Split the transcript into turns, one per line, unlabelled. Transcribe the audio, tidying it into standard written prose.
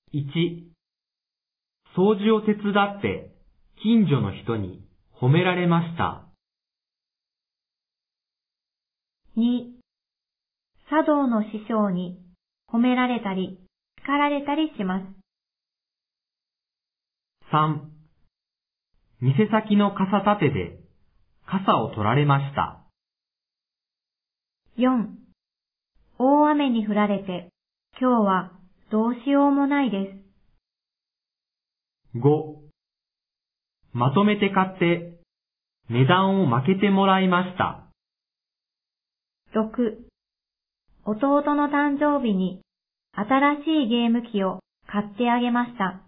1、掃除を手伝って近所の人に褒められました。
2、茶道の師匠に褒められたり叱られたりします。
3、店先の傘立てで傘を取られました。
4、大雨に降られて今日はどうしようもないです。
5、まとめて買って値段を負けてもらいました。
6、弟の誕生日に新しいゲーム機を買ってあげました。